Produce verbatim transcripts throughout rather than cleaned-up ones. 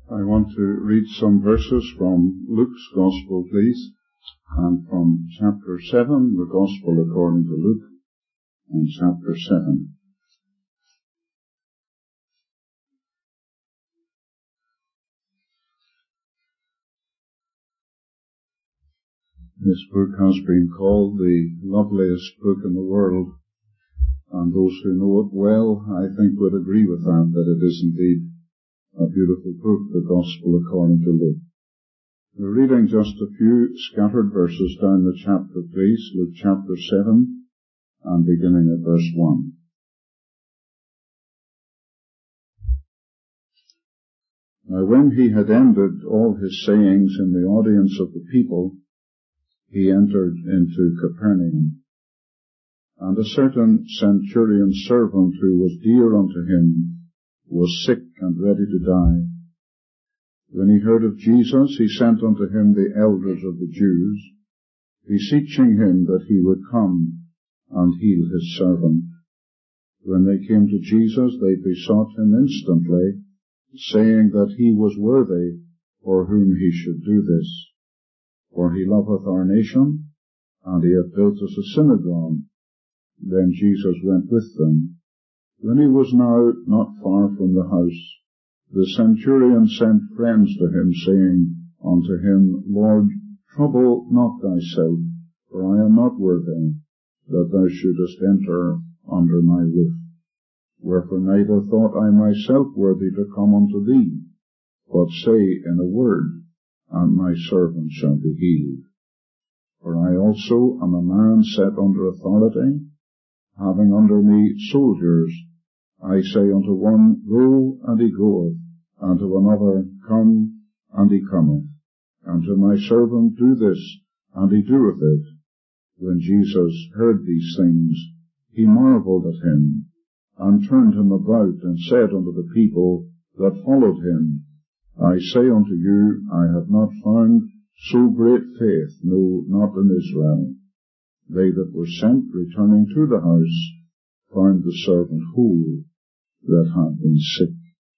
I want to read some verses from Luke's Gospel, please, and from chapter seven, the Gospel according to Luke, and chapter seven. This book has been called the loveliest book in the world, and those who know it well, I think, would agree with that, that it is indeed a beautiful book, the Gospel according to Luke. We're reading just a few scattered verses down the chapter, please, Luke chapter seven, and beginning at verse one. Now when he had ended all his sayings in the audience of the people, he entered into Capernaum. And a certain centurion's servant who was dear unto him was sick and ready to die. When he heard of Jesus, he sent unto him the elders of the Jews, beseeching him that he would come and heal his servant. When they came to Jesus, they besought him instantly, saying that he was worthy for whom he should do this. For he loveth our nation, and he hath built us a synagogue. Then Jesus went with them. When he was now not far from the house, the centurion sent friends to him, saying unto him, Lord, trouble not thyself, for I am not worthy that thou shouldest enter under my roof. Wherefore neither thought I myself worthy to come unto thee, but say in a word, and my servant shall be healed. For I also am a man set under authority, having under me soldiers. I say unto one, Go, and he goeth, and to another, Come, and he cometh, and to my servant, Do this, and he doeth it. When Jesus heard these things, he marvelled at him, and turned him about, and said unto the people that followed him, I say unto you, I have not found so great faith, no, not in Israel. They that were sent, returning to the house, found the servant whole that had been sick.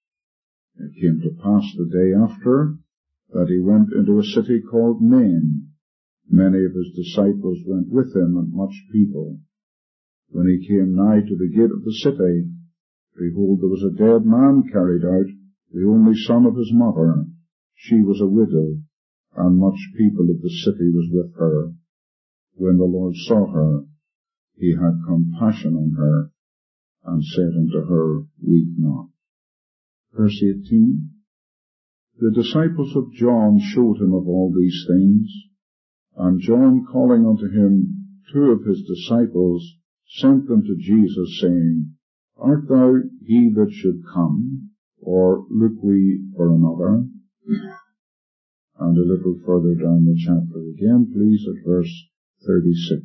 It came to pass the day after that he went into a city called Nain. Many of his disciples went with him, and much people. When he came nigh to the gate of the city, behold, there was a dead man carried out, the only son of his mother. She was a widow, and much people of the city was with her. When the Lord saw her, he had compassion on her, and said unto her, Weep not. Verse eighteen. The disciples of John showed him of all these things, and John, calling unto him two of his disciples, sent them to Jesus, saying, Art thou he that should come, or look we for another? And a little further down the chapter again, please, at verse thirty-six.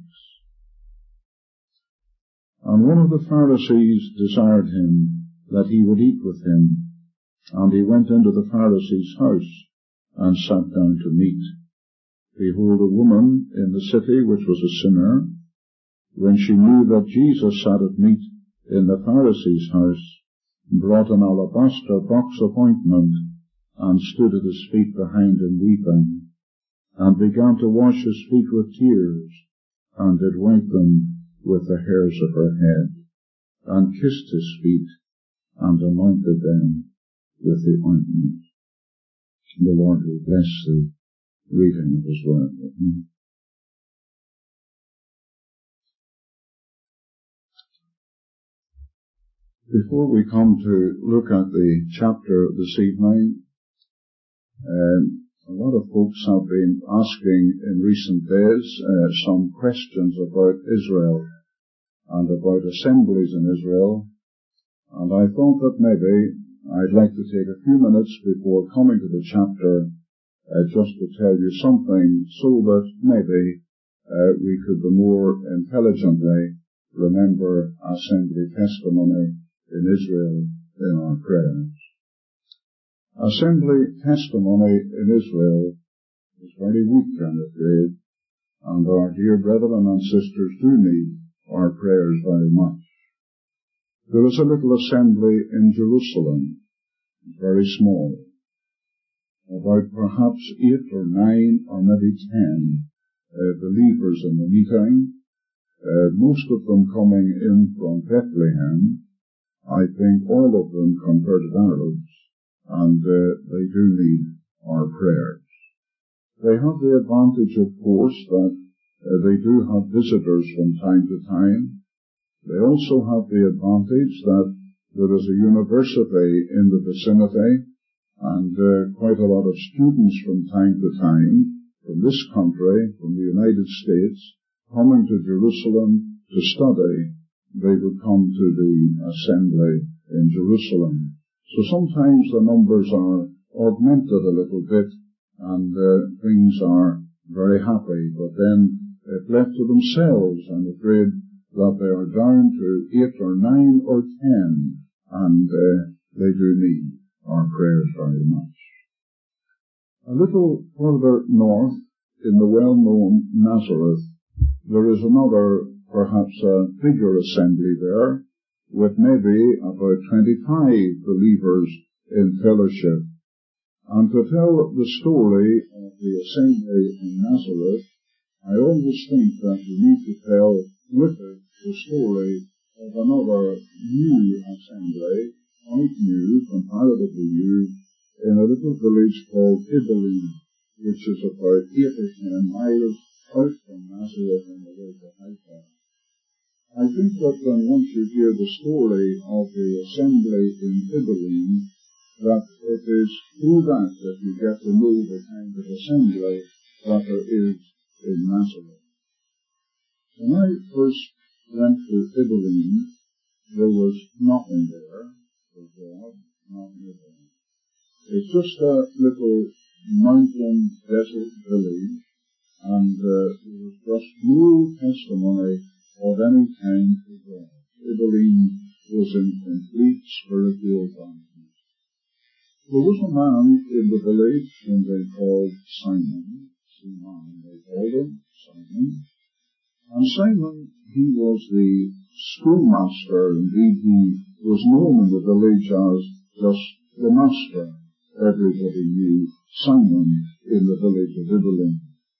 And one of the Pharisees desired him that he would eat with him, and he went into the Pharisee's house, and sat down to meat. Behold, a woman in the city which was a sinner, when she knew that Jesus sat at meat in the Pharisee's house, brought an alabaster box of ointment, and stood at his feet behind him weeping, and began to wash his feet with tears, and did wipe them with the hairs of her head, and kissed his feet, and anointed them with the ointment. The Lord will bless the reading of his word. Before we come to look at the chapter this evening, um, a lot of folks have been asking in recent days uh, some questions about Israel and about assemblies in Israel, and I thought that maybe I'd like to take a few minutes before coming to the chapter uh, just to tell you something so that maybe uh, we could the more intelligently remember assembly testimony in Israel in our prayers. Assembly testimony in Israel is very weak, I'm afraid, and our dear brethren and sisters do need our prayers very much. There is a little assembly in Jerusalem, very small. about perhaps eight or nine or maybe ten uh, believers in the meeting, uh, most of them coming in from Bethlehem. I think all of them converted Arabs, and uh, they do need our prayers. They have the advantage, of course, that uh, they do have visitors from time to time. They also have the advantage that there is a university in the vicinity, and uh, quite a lot of students from time to time from this country, from the United States, coming to Jerusalem to study. They would come to the assembly in Jerusalem. So sometimes the numbers are augmented a little bit, and uh, things are very happy, but then if left to themselves, I'm afraid that they are down to eight or nine or ten, and uh, they do need our prayers very much. A little further north, in the well-known Nazareth, there is another, perhaps a bigger assembly there, with maybe about twenty-five believers in fellowship. And to tell the story of the assembly in Nazareth, I always think that we need to tell with it the story of another new assembly, quite new, comparatively new, in a little village called Ibelin, which is about eight or ten miles out from Nazareth on the way to Haifa. I think that when once you hear the story of the assembly in Ibelin, that it is through that that you get to know the kind of assembly that there is in Nazareth. When I first went to Ibelin, there was nothing there for God, nothing at all. It's just a little mountain desert village, and uh, there was just no testimony of any kind for God. Ibelin was in complete spiritual darkness. There was a man in the village whom they called Simon. Simon, they called him Simon. And Simon, he was the schoolmaster. Indeed, he was known in the village as just the master. Everybody knew Simon in the village of Ibelin.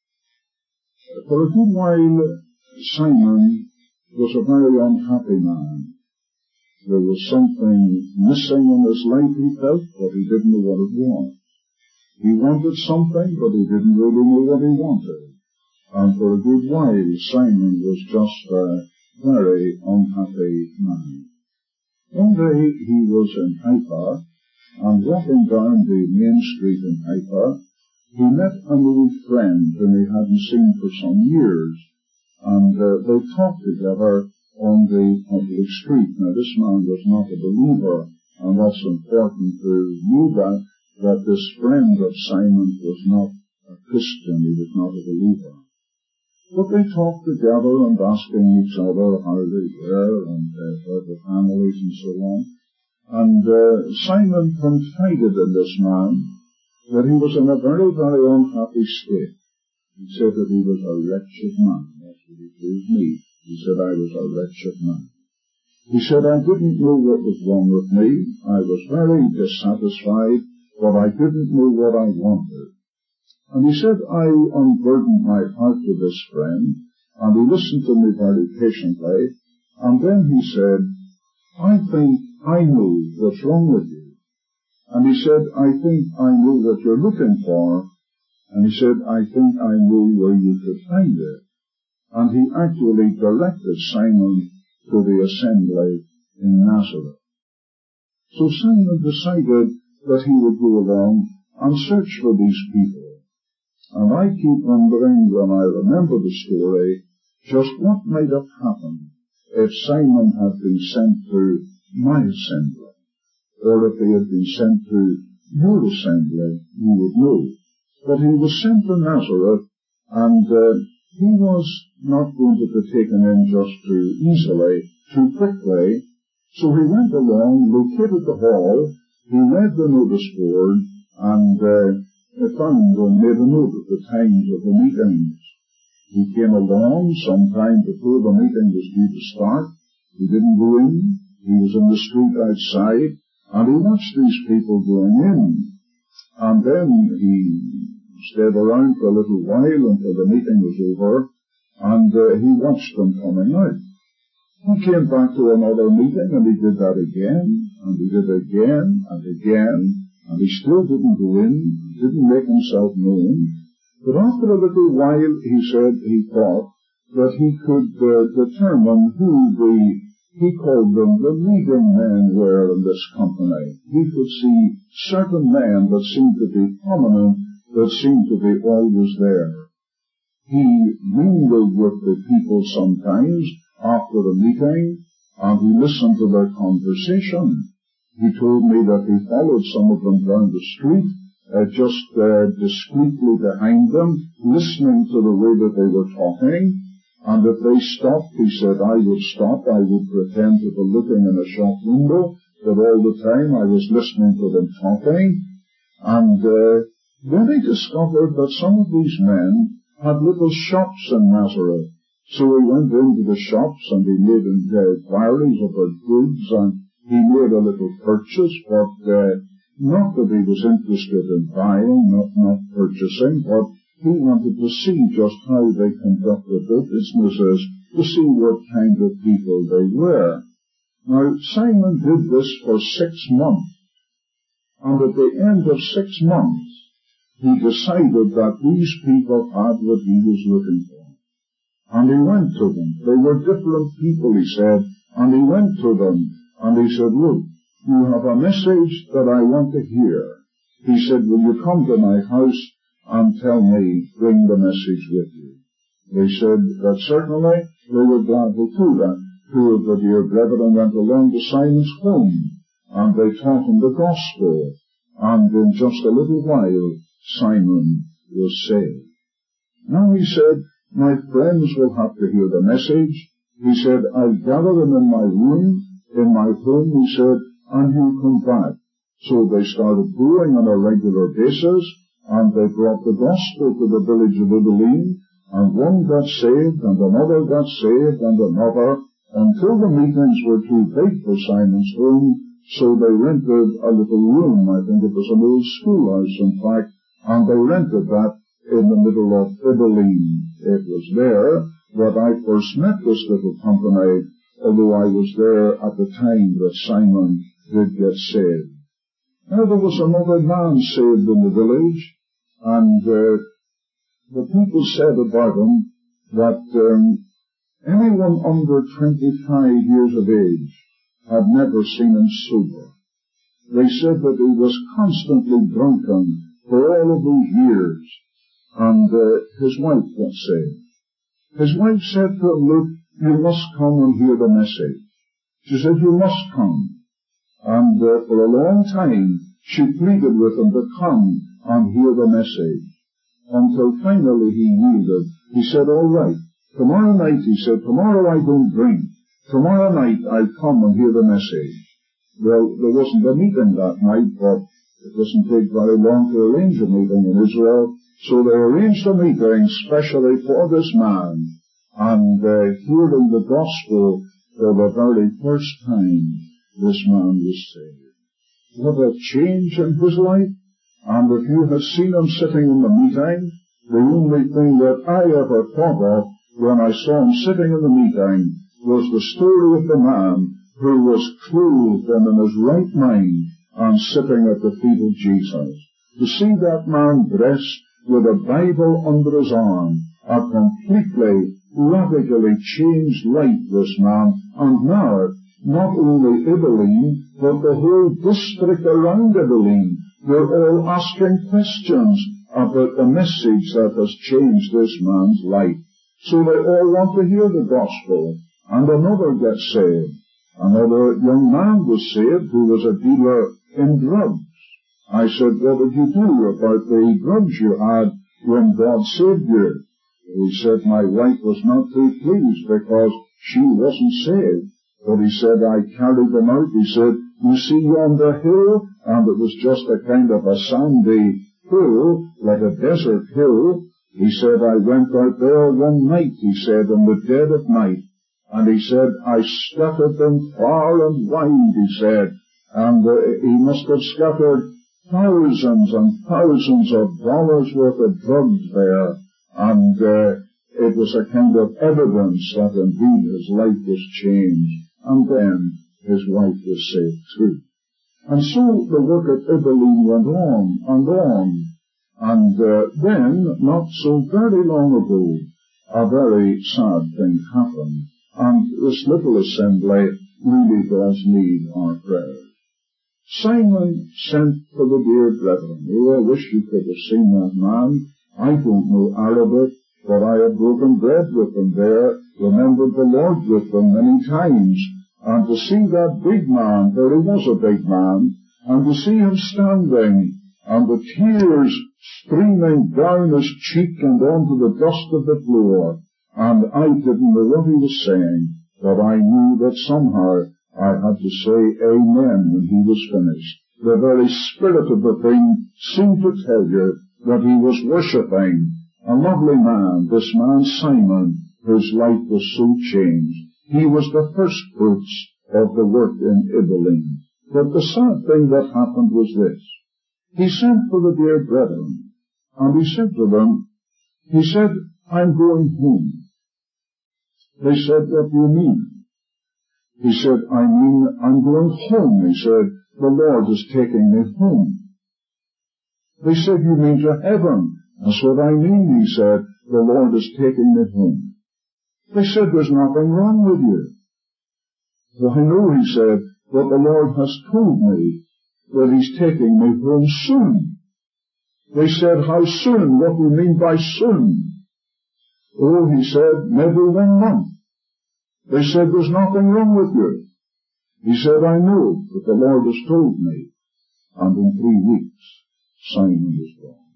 For a good while, Simon was a very unhappy man. There was something missing in his life, he felt, but he didn't know what it was. He wanted something, but he didn't really know what he wanted. And for a good while, Simon was just a very unhappy man. One day he was in Haifa, and walking down the main street in Haifa, he met an old friend whom he hadn't seen for some years, and uh, they talked together on the public street. Now, this man was not a believer, and that's important to know that, that this friend of Simon was not a Christian, he was not a believer. But they talked together and asking each other how they were and uh, about their families and so on. And uh, Simon confided in this man that he was in a very, very unhappy state. He said that he was a wretched man. That's what he told me. He said I was a wretched man. He said I didn't know what was wrong with me. I was very dissatisfied, but I didn't know what I wanted. And he said I unburdened my heart to this friend, and he listened to me very patiently, and then he said, I think I know what's wrong with you. And he said, I think I know what you're looking for. And he said, I think I know where you could find it. And he actually directed Simon to the assembly in Nazareth. So Simon decided that he would go along and search for these people. And I keep wondering, when I remember the story, just what might have happened if Simon had been sent to my assembly, or if he had been sent to your assembly, you would know. But he was sent to Nazareth, and uh, he was not going to be taken in just too easily, too quickly. So he went along, located the hall, he read the notice board, and uh, found and made a note of the times of the meetings. He came along sometime before the meeting was due to start. He didn't go in. He was in the street outside, and he watched these people going in. And then he stayed around for a little while until the meeting was over, and uh, he watched them coming out. He came back to another meeting, and he did that again, and he did it again, and again, and he still didn't go in, didn't make himself known. But after a little while, he said he thought that he could uh, determine who the, he called them the leading men were in this company. He could see certain men that seemed to be prominent, that seemed to be always there. He mingled with the people sometimes after the meeting, and he listened to their conversation. He told me that he followed some of them down the street, uh, just uh, discreetly behind them, listening to the way that they were talking. And if they stopped, he said, I would stop. I would pretend to be looking in a shop window, but all the time I was listening to them talking. And uh, then he discovered that some of these men had little shops in Nazareth. So he went into the shops and he made inquiries about goods, and he made a little purchase, but uh, not that he was interested in buying, not, not purchasing, but he wanted to see just how they conducted their businesses, to see what kind of people they were. Now, Simon did this for six months, and at the end of six months, he decided that these people had what he was looking for. And he went to them. They were different people, he said, and he went to them, and he said, look, you have a message that I want to hear. He said, will you come to my house and tell me, bring the message with you? They said that certainly they were glad to do that. Two of the dear brethren went along to Simon's home, and they taught him the gospel, and in just a little while, Simon was saved. Now he said, my friends will have to hear the message. He said, I'll gather them in my room, in my home, he said, and you come back. So they started going on a regular basis, and they brought the gospel to the village of Ibelline, and one got saved, and another got saved, and another, until the meetings were too big for Simon's home, so they rented a little room. I think it was an old schoolhouse, in fact, and they rented that in the middle of Ibelline. It was there that I first met this little company, although I was there at the time that Simon did get saved. Now there was another man saved in the village, and uh, the people said about him that um, anyone under twenty-five years of age had never seen him sober. They said that he was constantly drunken for all of those years, and uh, his wife got saved. His wife said to him, look, you must come and hear the message. She said, you must come. And uh, for a long time, she pleaded with him to come and hear the message, until finally he yielded. He said, all right, tomorrow night, he said, tomorrow I don't drink. Tomorrow night I'll come and hear the message. Well, there wasn't a meeting that night, but it doesn't take very long to arrange a meeting in Israel. So they arranged a meeting specially for this man, and uh, hearing the gospel for the very first time, this man was saved. What a change in his life! And if you had seen him sitting in the meeting, the only thing that I ever thought of when I saw him sitting in the meeting was the story of the man who was clothed and in his right mind and sitting at the feet of Jesus. To see that man dressed with a Bible under his arm, a completely, radically changed life, this man, and now, not only Ibelline, but the whole district around Ibelline, they're all asking questions about the message that has changed this man's life. So they all want to hear the gospel, and another gets saved. Another young man was saved who was a dealer in drugs. I said, what did you do about the drugs you had when God saved you? He said, my wife was not too pleased because she wasn't saved. But he said, I carried them out. He said, you see yonder hill? And it was just a kind of a sandy hill, like a desert hill. He said, I went out there one night, he said, in the dead of night. And he said, I scattered them far and wide, he said. And uh, he must have scattered thousands and thousands of dollars worth of drugs there, and uh, it was a kind of evidence that indeed his life was changed, and then his wife was saved too. And so the work at Ibberleen went on and on, and uh, then, not so very long ago, a very sad thing happened, and this little assembly really does need our prayers. Simon sent for the dear brethren. Oh, I wish you could have seen that man. I don't know Arabic, but I had broken bread with them there, remembered the Lord with them many times, and to see that big man, for he was a big man, and to see him standing, and the tears streaming down his cheek and onto the dust of the floor, and I didn't know what he was saying, but I knew that somehow I had to say amen when he was finished. The very spirit of the thing seemed to tell you that he was worshipping a lovely man, this man Simon, whose life was so changed. He was the first fruits of the work in Ibberleen. But the sad thing that happened was this. He sent for the dear brethren, and he said to them, he said, I'm going home. They said, what do you mean? He said, I mean, I'm going home. He said, the Lord is taking me home. They said, you mean to heaven? That's what I mean, he said, the Lord is taking me home. They said, there's nothing wrong with you. Well, I know, he said, but the Lord has told me that he's taking me home soon. They said, how soon? What do you mean by soon? Oh, he said, maybe one month. They said, there's nothing wrong with you. He said, I know, but the Lord has told me. And in three weeks, Simon was gone.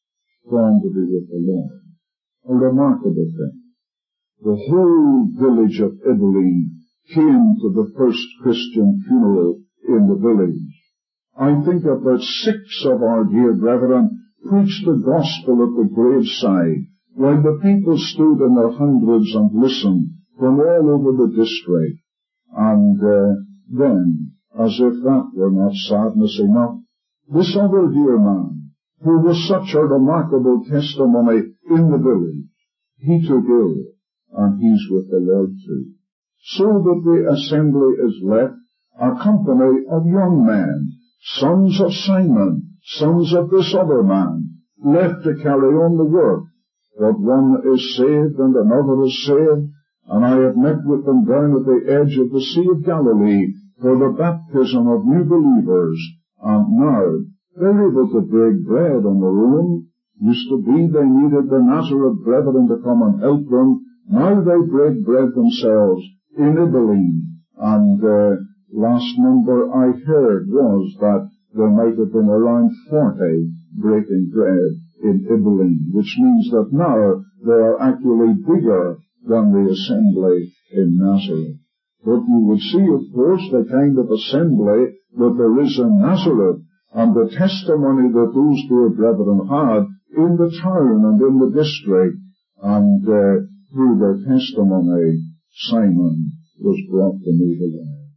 Gone to be with the Lord. A remarkable thing. The whole village of Ibberleen came to the first Christian funeral in the village. I think about six of our dear brethren preached the gospel at the graveside, while the people stood in their hundreds and listened from all over the district. And uh, then, as if that were not sadness enough, this other dear man, who was such a remarkable testimony in the village, he took ill, and he's with the Lord too. So that the assembly is left a company of young men, sons of Simon, sons of this other man, left to carry on the work. But one is saved and another is saved, and I have met with them down at the edge of the Sea of Galilee for the baptism of new believers, and now they're able to break bread on their own. Used to be they needed the Nazareth brethren to come and help them. Now they break bread themselves in Ibberleen. And uh, last number I heard was that there might have been around forty breaking bread in Ibberleen, which means that now they are actually bigger than the assembly in Nazareth. But you would see, of course, the kind of assembly that there is in Nazareth, and the testimony that those dear brethren had in the town and in the district, and uh, through their testimony, Simon was brought to meet the Lord.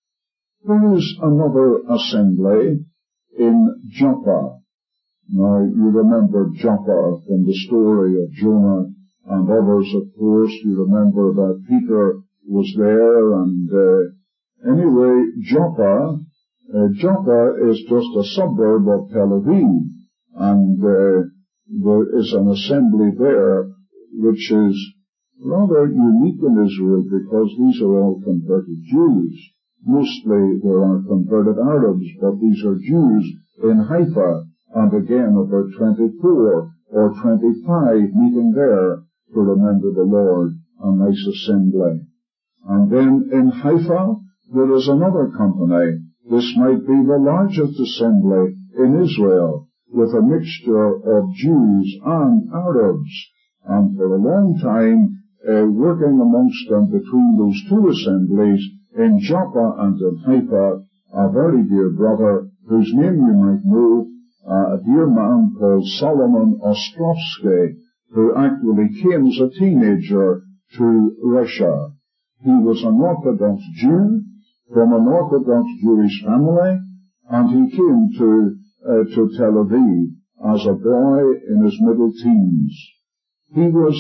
There is another assembly in Joppa. Now, you remember Joppa from the story of Jonah and others, of course. You remember that Peter was there, and uh, anyway, Joppa, uh, Joppa is just a suburb of Tel Aviv, and uh, there is an assembly there which is rather unique in Israel, because these are all converted Jews. Mostly there are converted Arabs, but these are Jews in Haifa, and again about twenty-four or twenty-five meeting there to remember the Lord, a nice assembly. And then in Haifa there is another company. This might be the largest assembly in Israel, with a mixture of Jews and Arabs. And for a long time, uh, working amongst them between those two assemblies, in Joppa and in Haifa, a very dear brother, whose name you might know, uh, a dear man called Solomon Ostrovsky, who actually came as a teenager to Russia. He was an Orthodox Jew from an Orthodox Jewish family, and he came to uh, to Tel Aviv as a boy in his middle teens. He was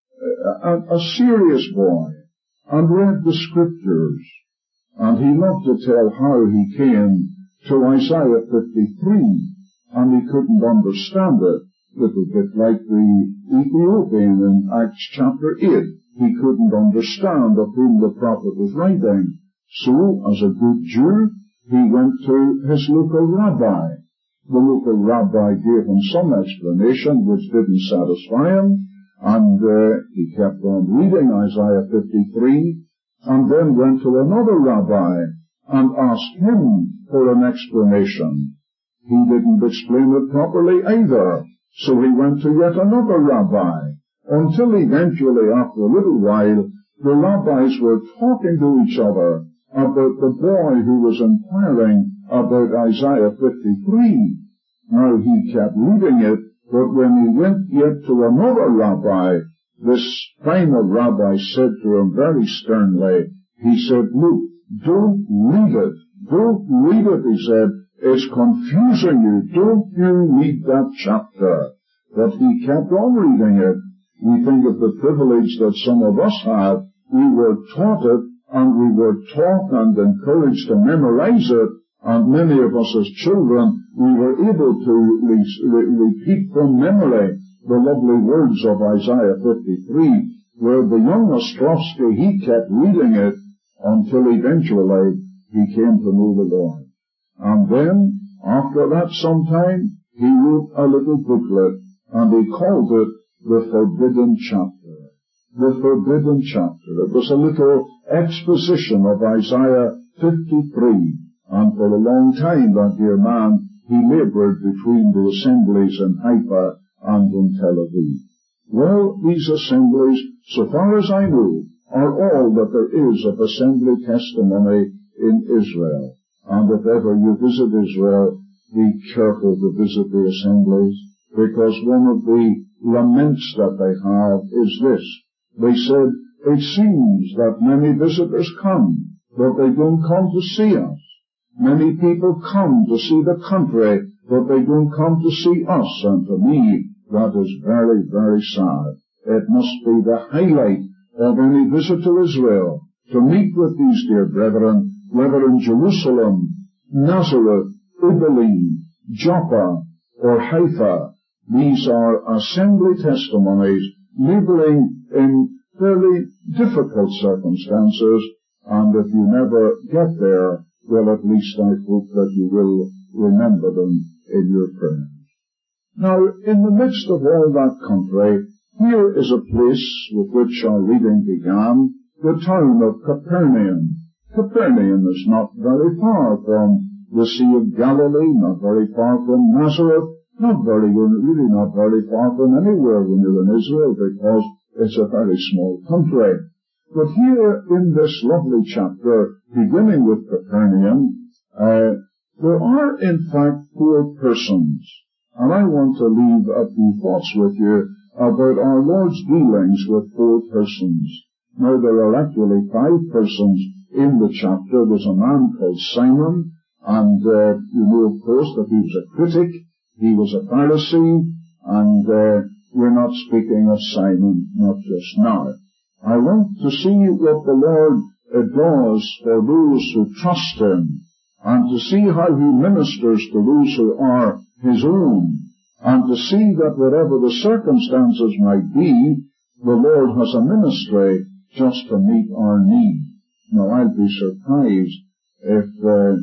a, a serious boy and read the scriptures, and he loved to tell how he came to Isaiah fifty-three, and he couldn't understand it, a little bit like the Ethiopian in Acts chapter eight. He couldn't understand of whom the prophet was writing. So, as a good Jew, he went to his local rabbi. The local rabbi gave him some explanation which didn't satisfy him, and uh, he kept on reading Isaiah fifty-three, and then went to another rabbi and asked him for an explanation. He didn't explain it properly either, so he went to yet another rabbi, until eventually, after a little while, the rabbis were talking to each other about the boy who was inquiring about Isaiah fifty-three. Now, he kept reading it, but when he went yet to another rabbi, this final rabbi said to him very sternly, he said, "Look, don't read it. Don't read it," he said. "It's confusing you. Don't you read that chapter." But he kept on reading it. We think of the privilege that some of us had. We were taught it, and we were taught and encouraged to memorize it, and many of us as children, we were able to re- re- repeat from memory the lovely words of Isaiah fifty-three, where the young Ostrovsky, he kept reading it until eventually he came to know the Lord. And then, after that sometime, he wrote a little booklet, and he called it The Forbidden Chapter. The Forbidden Chapter. It was a little exposition of Isaiah fifty-three, and for a long time, that dear man, he labored between the assemblies in Haifa and in Tel Aviv. Well, these assemblies, so far as I know, are all that there is of assembly testimony in Israel. And if ever you visit Israel, be careful to visit the assemblies, because one of the laments that they have is this. They said, "It seems that many visitors come, but they don't come to see us. Many people come to see the country, but they don't come to see us." And to me, that is very, very sad. It must be the highlight of any visit to Israel, to meet with these dear brethren, whether in Jerusalem, Nazareth, Ibilin, Joppa, or Haifa. These are assembly testimonies, laboring in fairly difficult circumstances, and if you never get there, well, at least I hope that you will remember them in your prayers. Now, in the midst of all that country, here is a place with which our reading began, the town of Capernaum. Capernaum is not very far from the Sea of Galilee, not very far from Nazareth, not very, really not very far from anywhere when you're in Israel, because it's a very small country. But here in this lovely chapter, beginning with Capernaum, uh, there are in fact four persons. And I want to leave a few thoughts with you about our Lord's dealings with four persons. Now, there are actually five persons in the chapter. There's a man called Simon, and uh, you know, of course, that he was a critic. He was a Pharisee, and uh, we're not speaking of Simon, not just now. I want to see what the Lord uh, does for those who trust Him, and to see how He ministers to those who are His own, and to see that whatever the circumstances might be, the Lord has a ministry just to meet our need. Now, I'd be surprised if uh,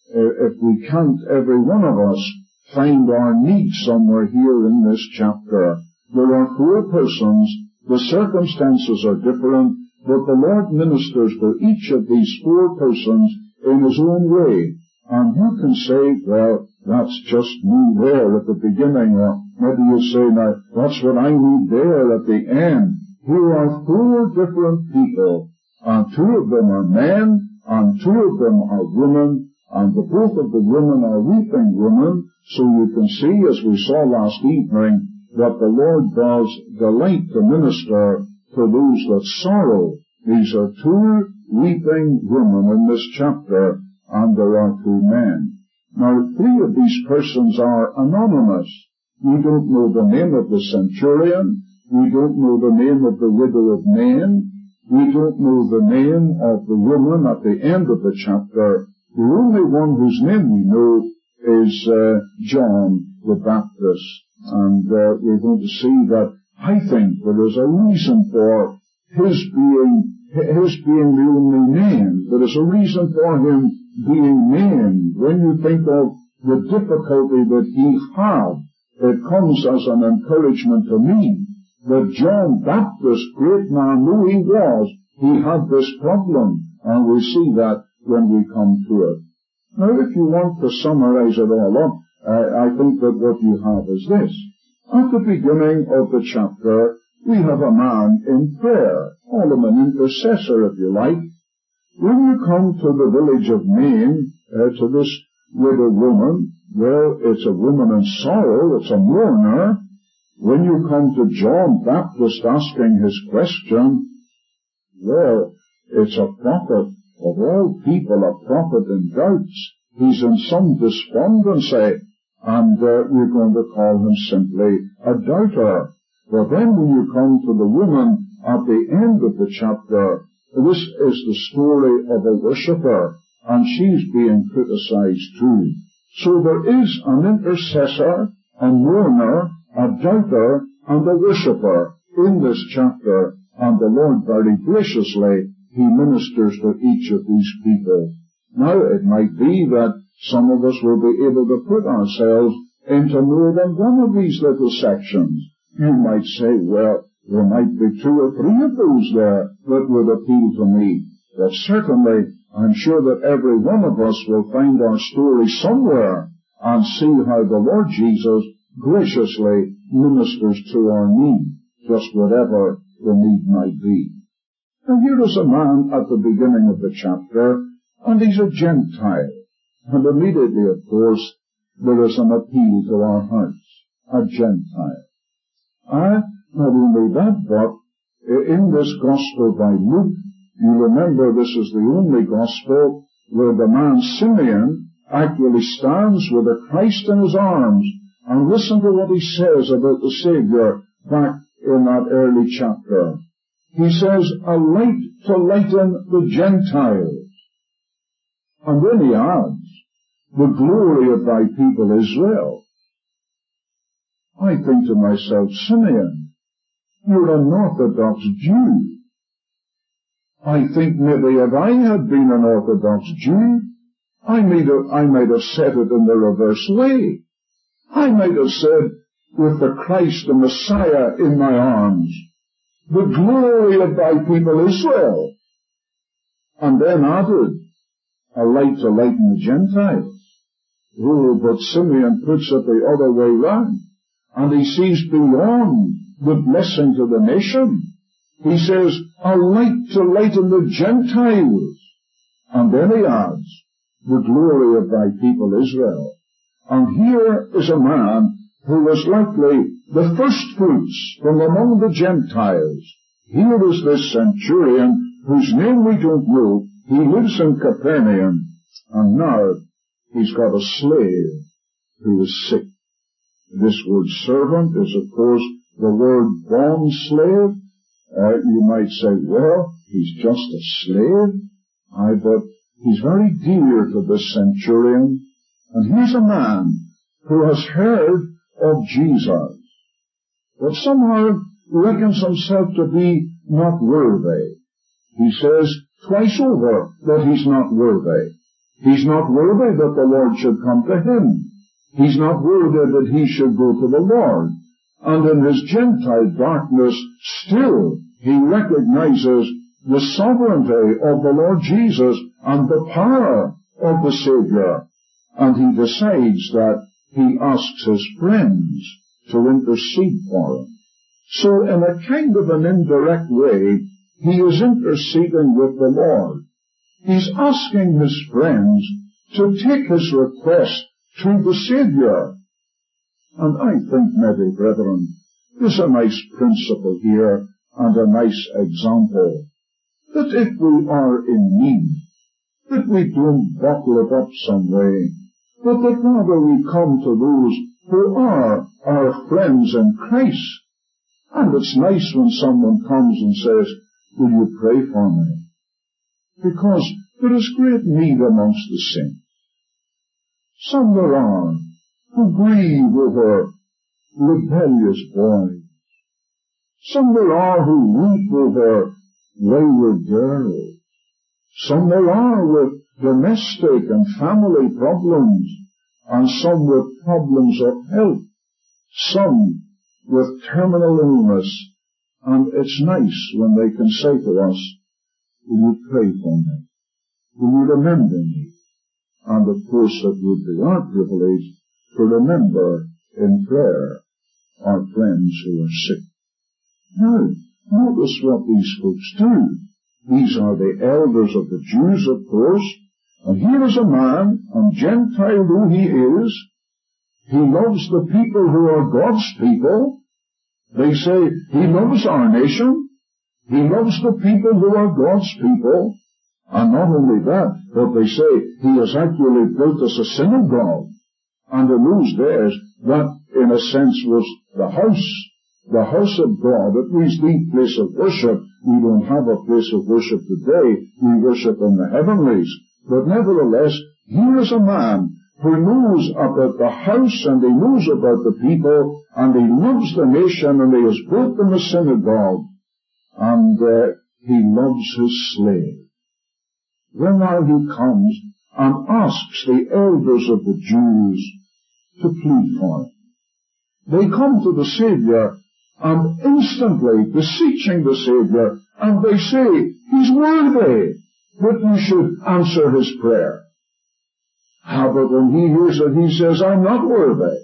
if we can't, every one of us, find our need somewhere here in this chapter. There are four persons, the circumstances are different, but the Lord ministers to each of these four persons in His own way. And you can say, well, that's just me there at the beginning, or maybe you say, now, that's what I need there at the end. Here are four different people, and two of them are men, and two of them are women, and the both of the women are weeping women, so you can see, as we saw last evening, that the Lord does delight to minister to those that sorrow. These are two weeping women in this chapter, and there are two men. Now, three of these persons are anonymous. We don't know the name of the centurion. We don't know the name of the widow of Nain. We don't know the name of the woman at the end of the chapter. The only one whose name we know is uh, John the Baptist. And uh, we're going to see that I think there is a reason for his being, his being the only name. There is a reason for him being named. When you think of the difficulty that he had, it comes as an encouragement to me that John Baptist, great man though he was, he had this problem, and we'll see that when we come to it. Now, if you want to summarize it all up, uh, I think that what you have is this. At the beginning of the chapter, we have a man in prayer, call him an intercessor if you like. When you come to the village of Nain, uh, to this widow woman, well, it's a woman in sorrow, it's a mourner. When you come to John Baptist asking his question, well, it's a prophet of all people, a prophet in doubts. He's in some despondency, and uh, we're going to call him simply a doubter. But then when you come to the woman at the end of the chapter, this is the story of a worshipper, and she's being criticized too. So there is an intercessor, a mourner, a doubter, and a worshipper in this chapter, and the Lord very graciously, he ministers to each of these people. Now, it might be that some of us will be able to put ourselves into more than one of these little sections. You might say, well, there might be two or three of those there that would appeal to me. But certainly, I'm sure that every one of us will find our story somewhere and see how the Lord Jesus graciously ministers to our need, just whatever the need might be. Now here is a man at the beginning of the chapter, and he's a Gentile. And immediately, of course, there is an appeal to our hearts. A Gentile. And not only that, but in this Gospel by Luke, you remember this is the only Gospel where the man Simeon actually stands with a Christ in his arms. And listen to what he says about the Savior back in that early chapter. He says, a light to lighten the Gentiles. And then he adds, the glory of thy people Israel. I think to myself, Simeon, you're an Orthodox Jew. I think maybe if I had been an Orthodox Jew, I might have, I might have said it in the reverse way. I might have said, with the Christ, the Messiah, in my arms, the glory of thy people Israel. And then added, a light to lighten the Gentiles. Oh, but Simeon puts it the other way round, and he sees beyond the blessing to the nation. He says, a light to lighten the Gentiles. And then he adds, the glory of thy people Israel. And here is a man who was likely the first fruits from among the Gentiles. Here is this centurion whose name we don't know. He lives in Capernaum, and now he's got a slave who is sick. This word servant is, of course, the word bond slave. Uh, you might say, well, he's just a slave. I, but he's very dear to this centurion. And here's a man who has heard of Jesus, but somehow reckons himself to be not worthy. He says twice over that he's not worthy. He's not worthy that the Lord should come to him. He's not worthy that he should go to the Lord. And in his Gentile darkness, still he recognizes the sovereignty of the Lord Jesus and the power of the Savior. And he decides that he asks his friends to intercede for him. So in a kind of an indirect way, he is interceding with the Lord. He's asking his friends to take his request to the Savior. And I think, maybe, brethren, there's a nice principle here and a nice example, that if we are in need, that we don't bottle it up some way, but that rather we come to those who are our friends in Christ. And it's nice when someone comes and says, will you pray for me? Because there is great need amongst the saints. Some there are who grieve over rebellious boys. Some there are who weep over wayward girls. Some there are with domestic and family problems, and some with problems of health, some with terminal illness. And it's nice when they can say to us, will you pray for me? Will you remember me? And of course it would be our privilege to remember in prayer our friends who are sick. Now, notice what these folks do. These are the elders of the Jews, of course, and here is a man, and Gentile though he is, he loves the people who are God's people. They say he loves our nation, he loves the people who are God's people, and not only that, but they say he has actually built us a synagogue, and in those days that in a sense was the house, the house of God, at least the place of worship. We don't have a place of worship today, we worship in the heavenlies. But nevertheless, here is a man who knows about the house, and he knows about the people, and he loves the nation, and he has built them a synagogue, and uh, he loves his slave. Then now he comes and asks the elders of the Jews to plead for him. They come to the Savior, and instantly beseeching the Savior, and they say, he's worthy that you should answer his prayer. Ah, but when he hears it, he says, I'm not worthy.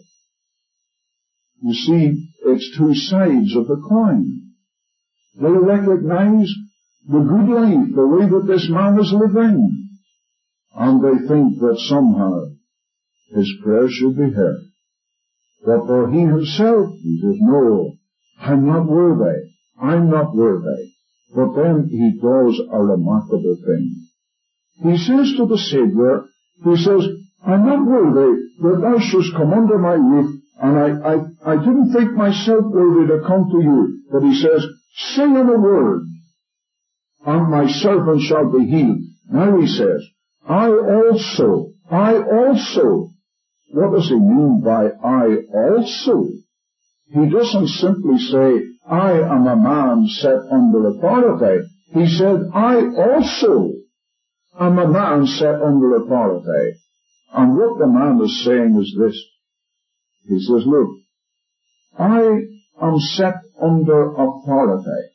You see, it's two sides of the coin. They recognize the good life, the way that this man is living, and they think that somehow his prayer should be heard. But for he himself, he says, no, I'm not worthy. I'm not worthy. But then he does a remarkable thing. He says to the Savior, he says, I'm not worthy that thou shouldst come under my roof, and I, I, I didn't think myself worthy to come to you. But he says, say in a word, and my servant shall be healed. Now he says, I also, I also. What does he mean by I also? He doesn't simply say, I am a man set under authority. He said, I also am a man set under authority. And what the man is saying is this. He says, look, I am set under authority.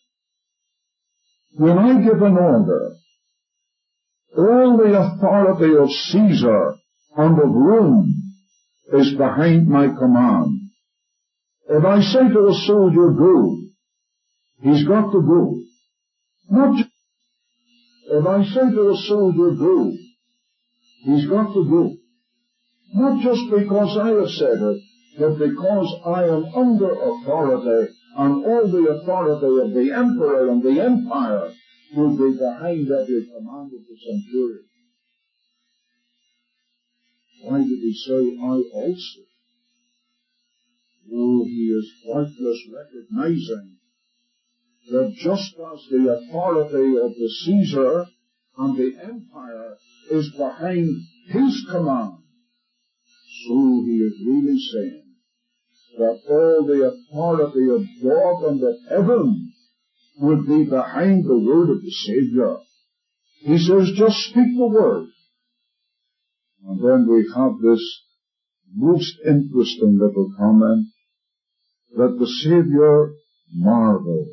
When I give an order, all the authority of Caesar and of Rome is behind my command. If I say to a soldier, go, he's got to go. Not just, if I say to a soldier, go, he's got to go. Not just because I have said it, but because I am under authority, and all the authority of the emperor and the empire will be behind every command of the centurion. Why did he say, I also? Oh, he is doubtless recognizing that just as the authority of the Caesar and the empire is behind his command, so he is really saying that all the authority of God and of heaven would be behind the word of the Savior. He says, just speak the word. And then we have this most interesting little comment that the Savior marveled.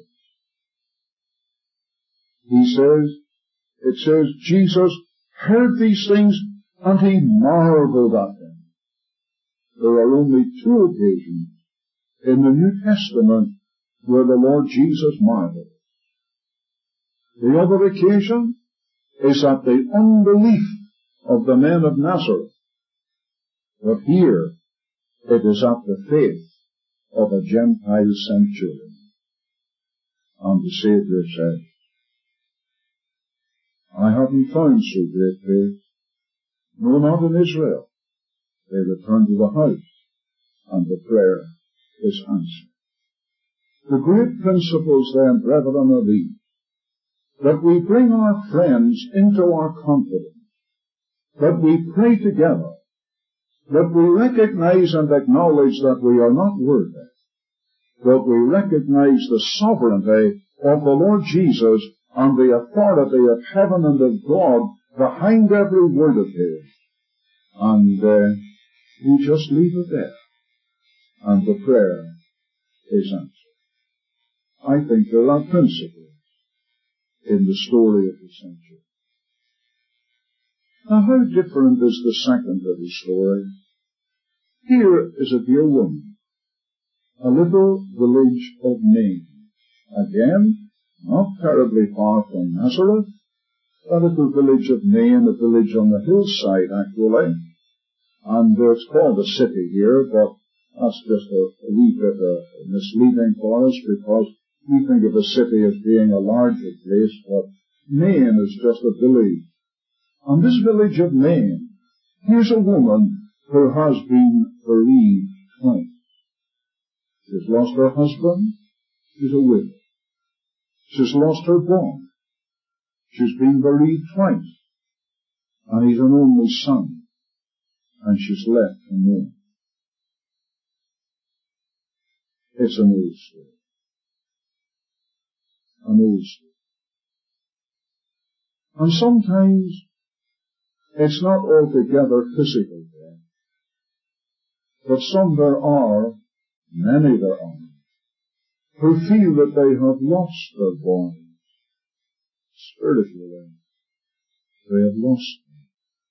He says, it says, Jesus heard these things and he marveled at them. There are only two occasions in the New Testament where the Lord Jesus marveled. The other occasion is at the unbelief of the men of Nazareth. But here it is at the faith of a Gentile centurion. And the Savior said, I haven't found so great faith, no, not in Israel. They return to the house, and the prayer is answered. The great principles then, brethren, are these: that we bring our friends into our confidence, that we pray together, that we recognize and acknowledge that we are not worthy, that we recognize the sovereignty of the Lord Jesus and the authority of heaven and of God behind every word of His. And uh, we just leave it there, and the prayer is answered. I think there are principles in the story of the century. Now, how different is the second little story? Here is a dear woman, a little village of Nain. Again, not terribly far from Nazareth, a little village of Nain, a village on the hillside, actually. And uh, it's called a city here, but that's just a, a wee bit uh, misleading for us, because we think of a city as being a larger place, but Nain is just a village. And this village of Nain, here's a woman who has been bereaved twice. She's lost her husband, she's a widow. She's lost her boy. She's been bereaved twice, and he's an only son, and she's left to mourn. It's an old story. An old story. And sometimes it's not altogether physical death, but some there are, many there are, who feel that they have lost their boys. Spiritually, they have lost them.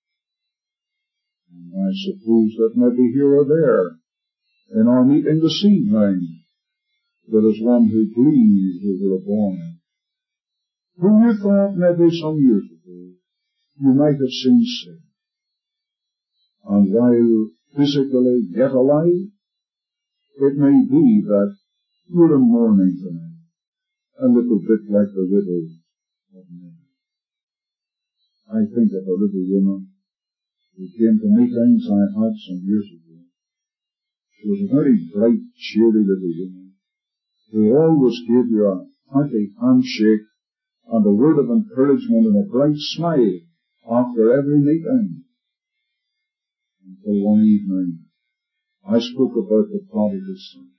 And I suppose that maybe here or there, in our meeting this evening, there is one who grieves over a boy who you thought maybe some years ago you might have seen sin. And while physically yet alive, it may be that you're in mourning tonight, a little bit like the widow of Nain. I think of a little woman who came to meetings I had some years ago. She was a very bright, cheery little woman who always gave you a hearty handshake and a word of encouragement and a bright smile after every meeting. Until one evening, I spoke about the prodigal son.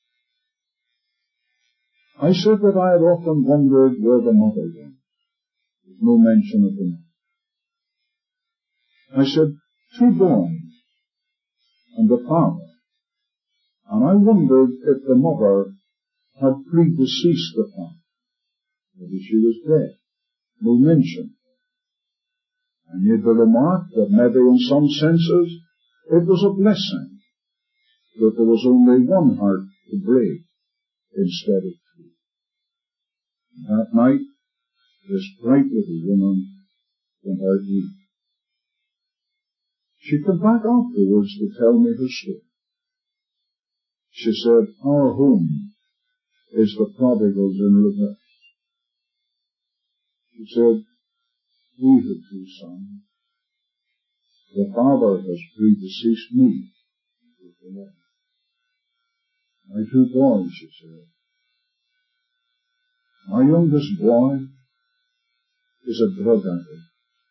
I said that I had often wondered where the mother was. There's no mention of the mother. I said, two boys and the father. And I wondered if the mother had predeceased the father. Maybe she was dead. No mention. I made the remark that maybe in some senses it was a blessing that there was only one heart to break instead of two. And that night, this bright little woman went out weeping. She came back afterwards to tell me her story. She said, our home is the prodigal's in reverse. She said, we have two sons. The father has predeceased me. My two boys, she said. My youngest boy is a drug addict.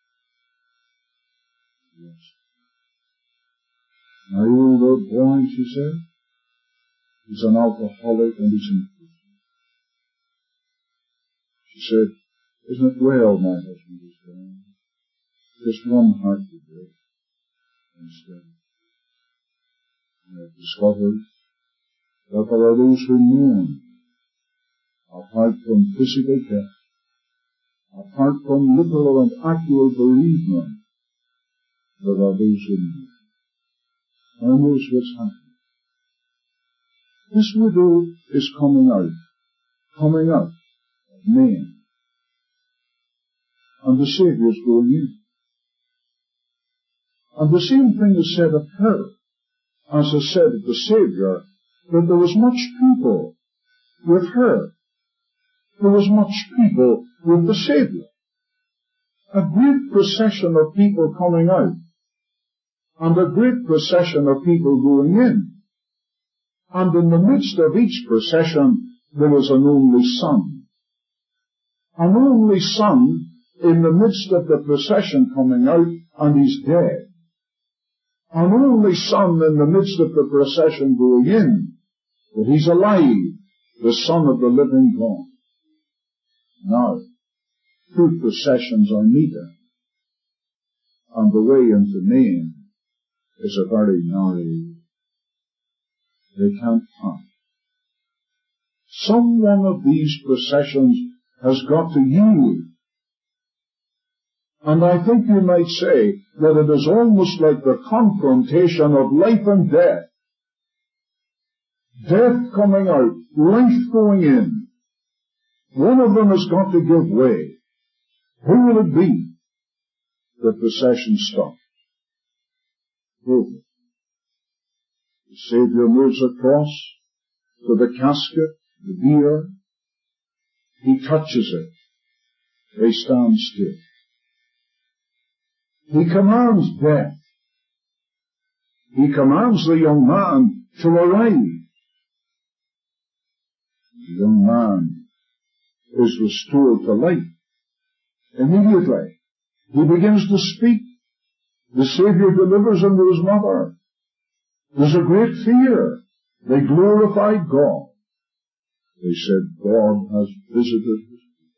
Yes. My older boy, she said, is an alcoholic and he's in prison. She said, isn't it well my husband is gone? Just one heart to break instead. I have discovered that there are those who mourn apart from physical death, apart from literal and actual bereavement. There are those who mourn. And knows what's happening. This widow is coming out, coming out of Nain. And the Saviour's going in. And the same thing is said of her, as is said of the Saviour, that there was much people with her. There was much people with the Saviour. A great procession of people coming out. and a great procession of people going in. And in the midst of each procession, there was an only son. An only son in the midst of the procession coming out, and he's dead. An only son in the midst of the procession going in, but he's alive, the Son of the living God. Now, two processions are neither, and the way into Nain is a very narrow way. They can't pass. Some one of these processions has got to yield. And I think you might say that it is almost like the confrontation of life and death. Death coming out, life going in. One of them has got to give way. Who will it be? The procession stops. Who? The Savior moves across to the casket, the bier. He touches it. They stand still. He commands death. He commands the young man to arise. The young man is restored to life. Immediately, he begins to speak. The Savior delivers him to his mother. There's a great fear. They glorified God. They said, God has visited his people.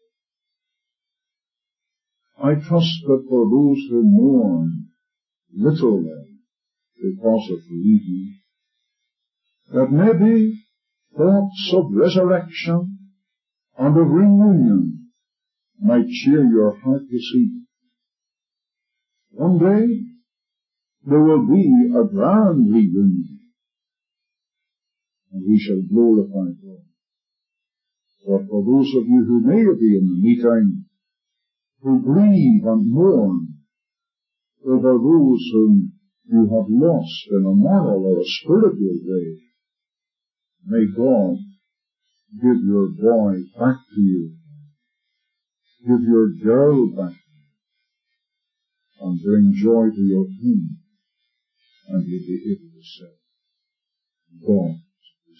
I trust that for those who mourn literally because of bereavement, that maybe thoughts of resurrection and of reunion might cheer your heart this evening. One day, there will be a grand reunion, and we shall glorify God. But for those of you who may be in the meeting, who grieve and mourn over those whom you have lost in a moral or a spiritual way, may God give your boy back to you, give your girl back to you, and bring joy to your home, and you'll be able to say, God is.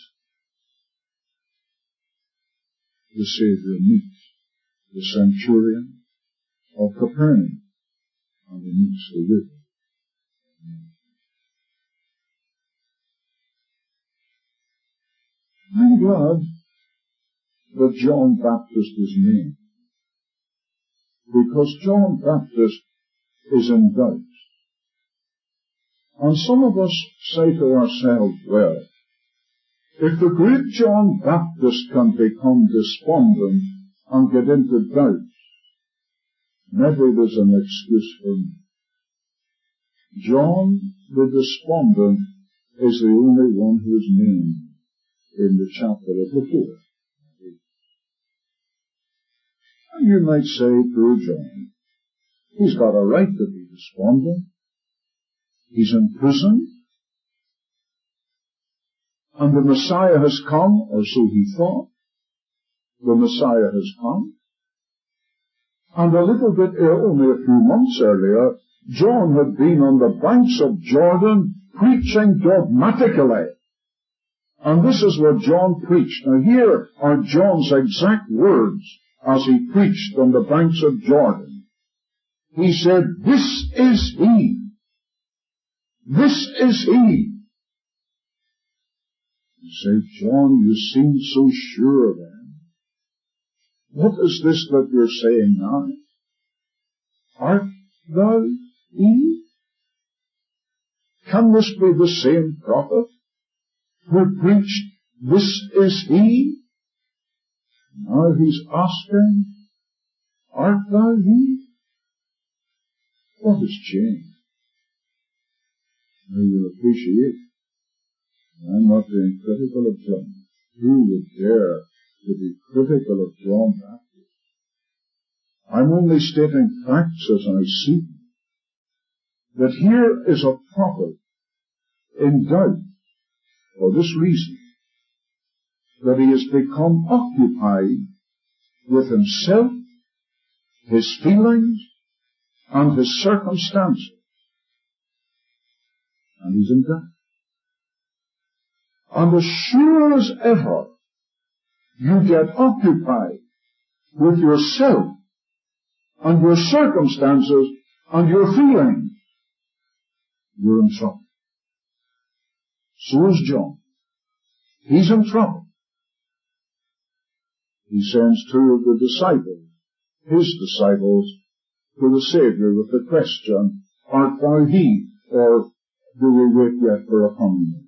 The Savior meets the centurion of Capernaum, and he meets the widow. I'm glad that John Baptist is named, because John Baptist is in doubt. And some of us say to ourselves, well, if the great John Baptist can become despondent and get into doubt, maybe there's an excuse for me. John the despondent is the only one who is named in the chapter before. And you might say, poor John, he's got a right to be despondent. He's in prison, and the Messiah has come, or so he thought. The Messiah has come. And a little bit, only a few months earlier, John had been on the banks of Jordan preaching dogmatically. And this is what John preached. Now here are John's exact words as he preached on the banks of Jordan. He said, this is he. This is he. You say, John, you seem so sure then. What is this that you're saying now? Art thou he? Can this be the same prophet who preached, this is he? Now he's asking, art thou he? What has changed? Now you'll appreciate, I'm not being critical of John. Who would dare to be critical of John Baptist? I'm only stating facts as I see them. That here is a prophet in doubt for this reason, that he has become occupied with himself, his feelings, and his circumstances. and he's in debt. And as sure as ever you get occupied with yourself and your circumstances and your feelings, you're in trouble. So is John. He's in trouble. He sends two of the disciples, his disciples, to the Savior with the question, art thou he, or do we wait yet for a coming?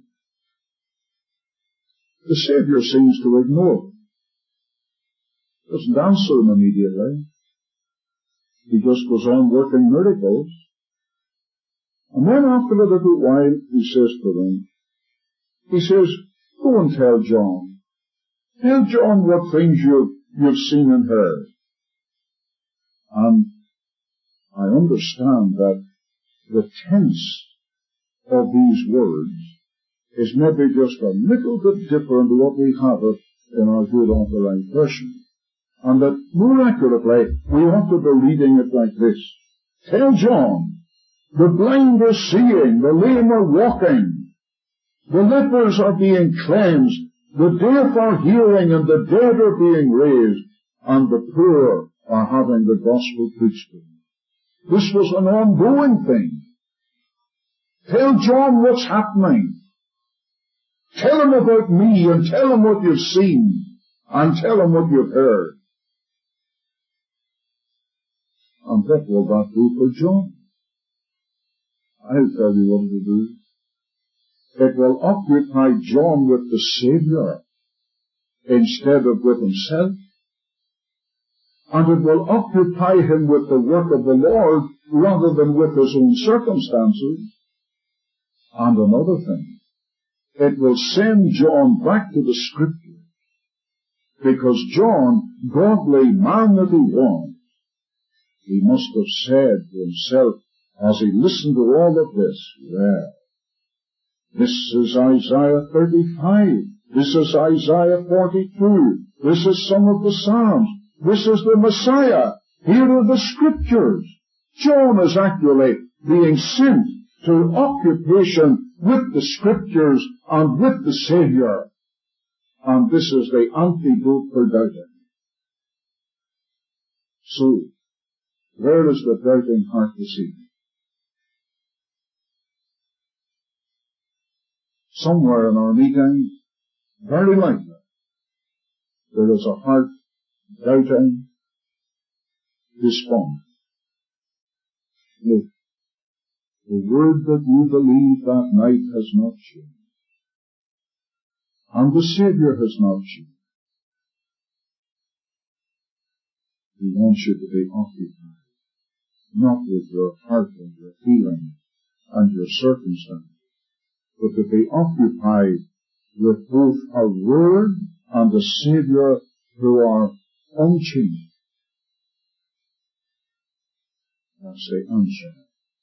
The Savior seems to ignore them. Doesn't answer them immediately. He just goes on working miracles. And then after a little while, he says to them, he says, go and tell John. Tell John what things you've, you've seen and heard. And I understand that the tense of these words is maybe just a little bit different to what we have it in our good authorized version. And that more accurately, we ought to be reading it like this. Tell John, the blind are seeing, the lame are walking, the lepers are being cleansed, the deaf are hearing, and the dead are being raised, and the poor are having the gospel preached to them. This was an ongoing thing. Tell John what's happening. Tell him about me, and tell him what you've seen, and tell him what you've heard. And what will that do for John? I'll tell you what it will do. It will occupy John with the Savior instead of with himself. And it will occupy him with the work of the Lord rather than with his own circumstances. And another thing, it will send John back to the Scriptures, because John, godly man that he was, he must have said to himself as he listened to all of this, well, this is Isaiah thirty-five, this is Isaiah forty-two, this is some of the Psalms, this is the Messiah, here are the Scriptures. John is actually being sent to occupation with the Scriptures and with the Savior. And this is the antidote for doubting. So, where is the doubting heart this evening? Somewhere in our meeting, very likely, there is a heart doubting, despondent. Look, the word that you believed that night has not changed. And the Savior has not changed. He wants you to be occupied, not with your heart and your feelings and your circumstances, but to be occupied with both a word and a Savior who are unchanged. That's the answer.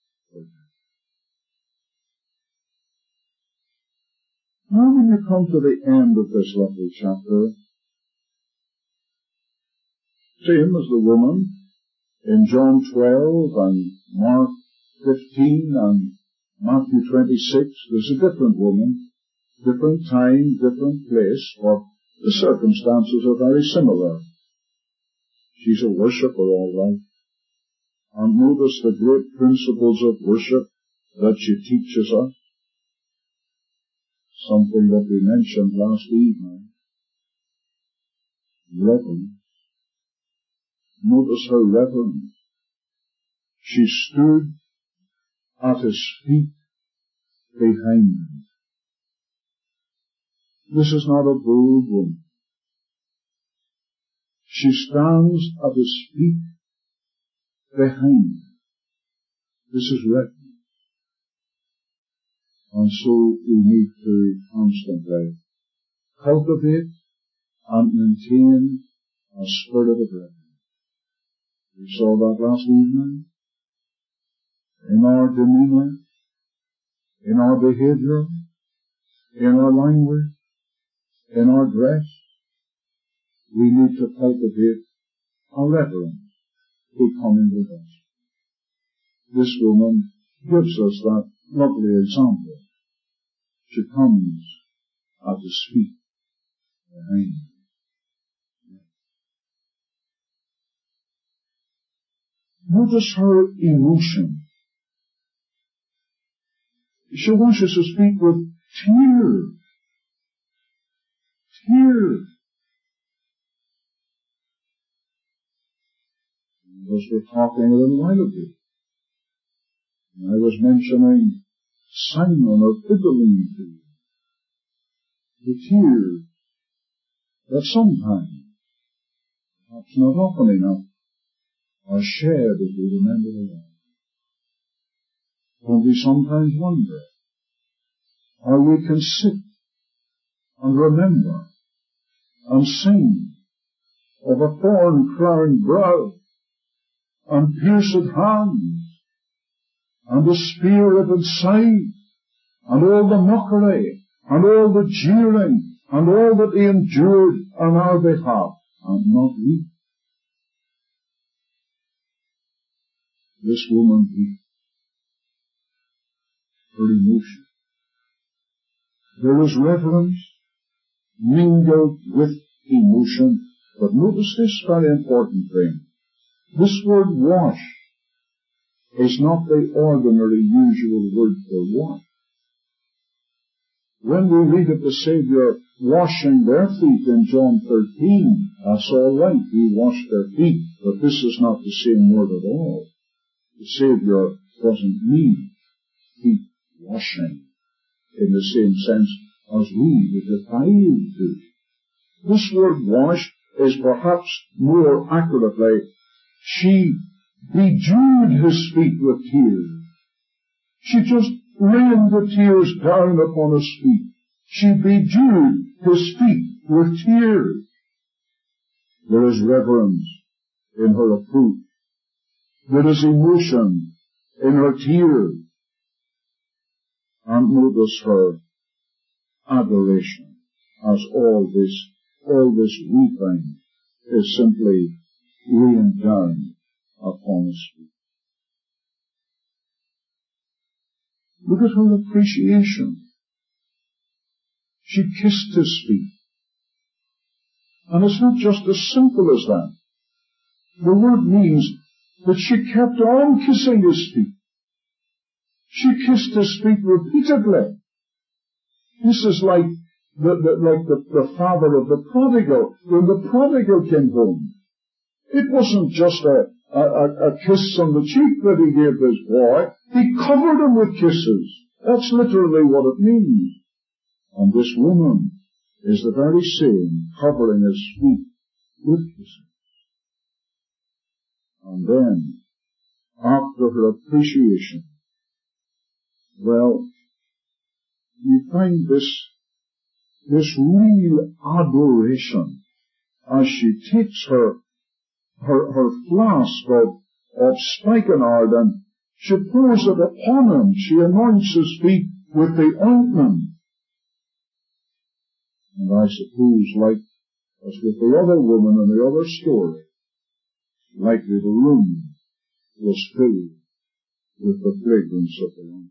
Now when you come to the end of this lovely chapter, same as the woman in John twelve and Mark fifteen and Matthew twenty-six, there's a different woman, different time, different place, but the circumstances are very similar. She's a worshipper, all right. And notice the great principles of worship that she teaches us. Something that we mentioned last evening. Reverence. Notice her reverence. She stood at his feet behind him. This is not a bold woman. She stands at his feet behind him. This is reverence. And so we need to constantly cultivate and maintain a spirit of reverence. We saw that last evening. In our demeanor, in our behavior, in our language, in our dress, we need to cultivate a reverence becoming with us. This woman gives us that lovely example. she comes at his feet behind him. Notice her emotion. She washes his feet with tears. Tears. As we're talking a little while ago, I was mentioning Simon or Fiddling to you. The tears that sometimes, perhaps not often enough, are shed as we remember the Lord. And we sometimes wonder how we can sit and remember and sing of a thorn-crowned brow and pierced hands and the spear-riven side and all the mockery and all the jeering and all that he endured on our behalf, and not weep. This woman wept. Her emotion. There is reverence mingled with emotion, but notice this very important thing. This word wash is not the ordinary usual word for wash. When we read of the Saviour washing their feet in John thirteen, that's all right, he washed their feet, but this is not the same word at all. The Saviour doesn't mean feet washing in the same sense as we would define do. This word wash is perhaps more accurately, she bedewed his feet with tears. She just rained the tears down upon his feet. She bedewed his feet with tears. There is reverence in her approach. There is emotion in her tears. And notice her adoration as all this, all this weeping is simply rained down upon his feet. Look at her appreciation. She kissed his feet. And it's not just as simple as that. The word means that she kept on kissing his feet. She kissed his feet repeatedly. This is like the, the, like the, the father of the prodigal. When the prodigal came home, it wasn't just a, a, a kiss on the cheek that he gave this boy. He covered him with kisses. That's literally what it means. And this woman is the very same, covering his feet with kisses. And then, after her appreciation, well, you find this, this real adoration as she takes her, her, her flask of, of spikenard and she pours it upon him. She anoints his feet with the ointment. And I suppose, like as with the other woman in the other story, likely the room was filled with the fragrance of the ointment.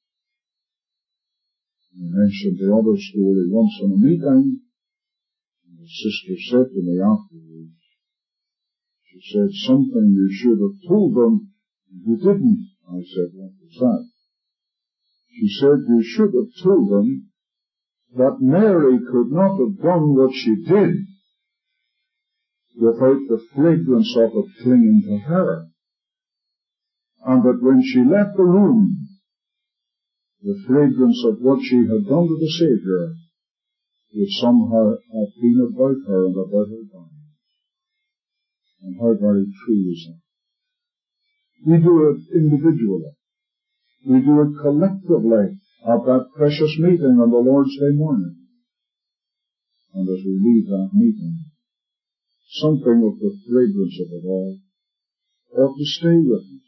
I mentioned the other story once in a meeting, and the sister said to me afterwards, she said, something you should have told them, and you didn't. I said, what was that? She said, you should have told them that Mary could not have done what she did without the fragrance of it clinging to her. And that when she left the room, the fragrance of what she had done to the Saviour would somehow have been about her and about her garments. And how very true is that? We do it individually. We do it collectively at that precious meeting on the Lord's Day morning. And as we leave that meeting, something of the fragrance of it all ought to stay with us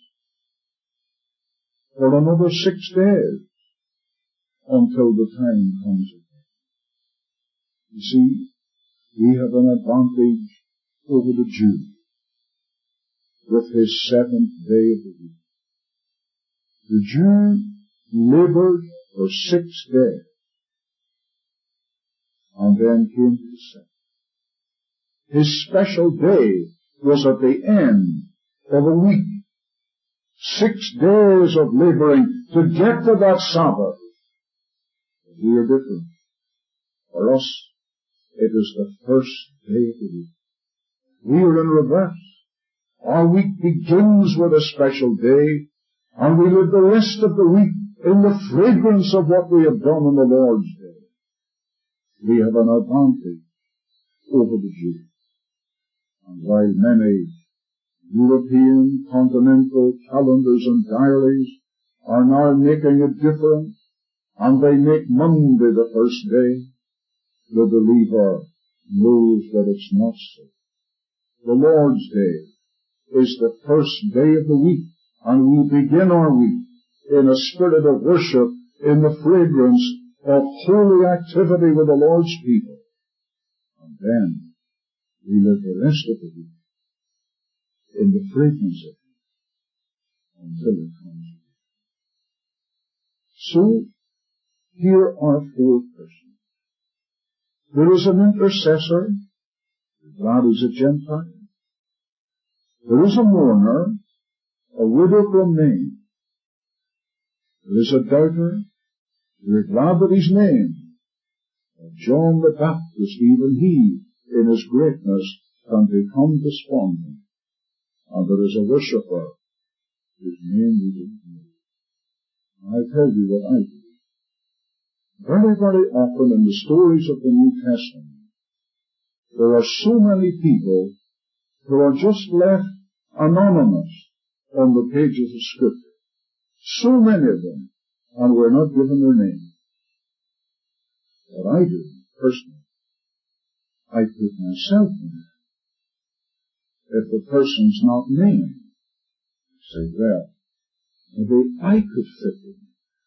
for another six days until the time comes again. You see, we have an advantage over the Jew with his seventh day of the week. The Jew labored for six days and then came to the second. His special day was at the end of a week. Six days of laboring to get to that Sabbath. We are different. For us, it is the first day of the week. We are in reverse. Our week begins with a special day, and we live the rest of the week in the fragrance of what we have done on the Lord's day. We have an advantage over the Jews. And while many European, continental calendars and diaries are now making it different, and they make Monday the first day, the believer knows that it's not so. The Lord's Day is the first day of the week, and we begin our week in a spirit of worship, in the fragrance of holy activity with the Lord's people. And then we live the rest of the week in the fragrance of it until it comes. So, here are four persons. There is an intercessor. God is a Gentile. There is a mourner, a widow from Nain. There is a doubter. We are glad that he's named. John the Baptist, even he, in his greatness, can become despondent. And there is a worshipper, whose name we didn't know. I tell you what I do. Very, very often in the stories of the New Testament, there are so many people who are just left anonymous on the pages of Scripture. So many of them, and we're not given their name. What I do, personally, I put myself in there. If the person's not named, I say, well, maybe I could fit in.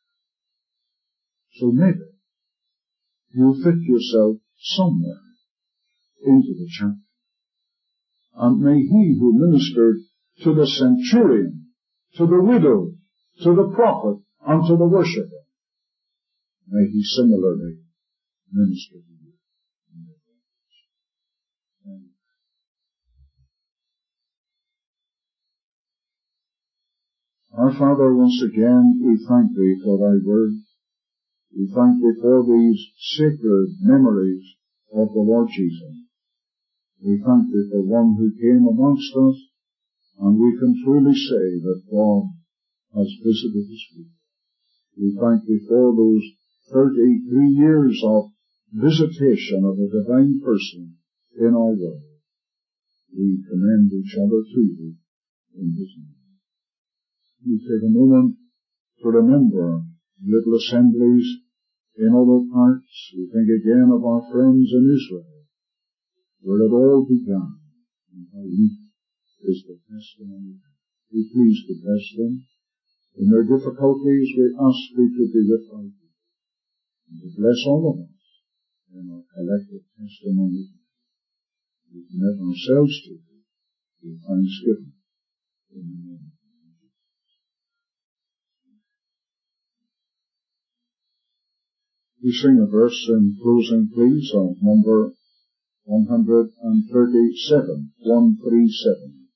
So maybe you'll fit yourself somewhere into the church. And may he who ministered to the centurion, to the widow, to the prophet, and to the worshipper, may he similarly minister to you. Our Father, once again, we thank Thee for Thy word. We thank Thee for these sacred memories of the Lord Jesus. We thank Thee for one who came amongst us, and we can truly say that God has visited His people. We thank Thee for those thirty-three years of visitation of a divine person in our world. We commend each other to Thee in His name. We take a moment to remember little assemblies in other parts. We think again of our friends in Israel, where it all began, and how weak is the testimony. Be pleased to bless them. In their difficulties, we ask Thee to be with our people, and to bless all of us in our collective testimony. We commit ourselves to Thee with thanksgiving in the name of Jesus. We sing a verse in closing, please, of number one hundred thirty-seven, one thirty-seven.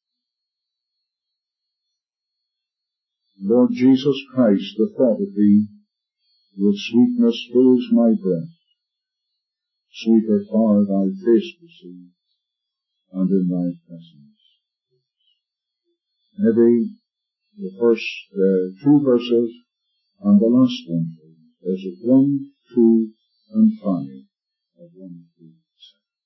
Lord Jesus Christ, the thought of Thee with sweetness fills my breast. Sweeter far Thy face to see, and in Thy presence. Maybe the first uh, two verses and the last one, please. Verses one, two, and five.